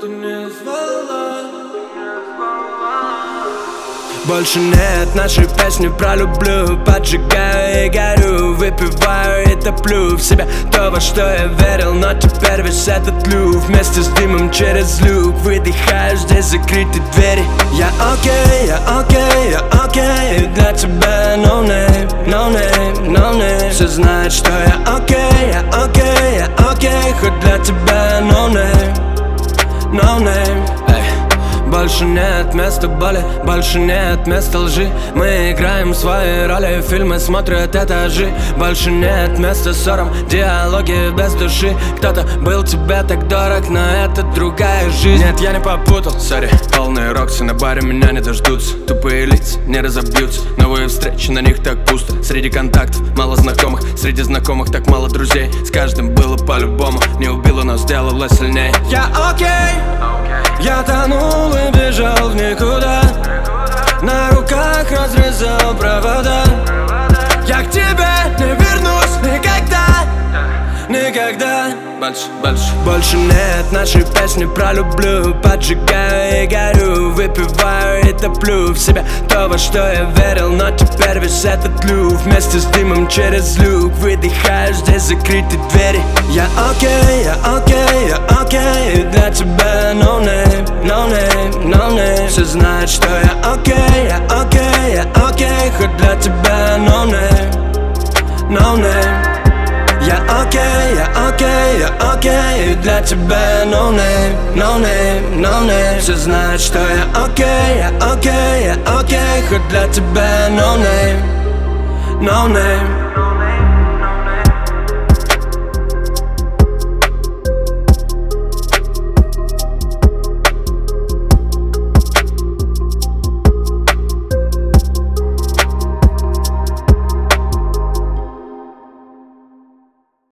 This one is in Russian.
ты не звала. Больше нет нашей песни про люблю. Поджигаю и горю, выпиваю и топлю в себя то, во что я верил. Но теперь весь этот люк вместе с дымом через люк. Выдыхаю, здесь закрыты двери. Я окей, я окей, я окей. Для тебя no name, no name, no name. Все знают, что я окей, я окей, я окей. Хоть для тебя no name, no name. Больше нет места боли, больше нет места лжи. Мы играем свои роли, фильмы смотрят этажи. Больше нет места ссорам, диалоги без души. Кто-то был тебе так дорог, но это другая жизнь. Нет, я не попутал, сори. Полные роксы на баре меня не дождутся. Тупые лица не разобьются. Новые встречи, на них так пусто. Среди контактов мало знакомых, среди знакомых так мало друзей. С каждым было по-любому, не убило, но сделало сильнее. Я окей, я тонул и бежал в никуда. На руках разрезал провода. Я к тебе не вернусь никогда, никогда. Больше нет нашей песни про люблю. Поджигаю и горю, выпиваю и топлю в себя то, во что я верил. Но теперь весь этот люк вместе с дымом через люк. Выдыхаю, здесь закрыты двери. Я окей, я окей, я окей. Для тебя no name, no name, no name. Все знают, что я окей, я окей, я окей. Хоть для тебя no name, no name. Я окей, я окей, я окей. Для тебя no name, no name, no name. Все знают, что я окей, я окей, я окей. Хоть для тебя no name, no name.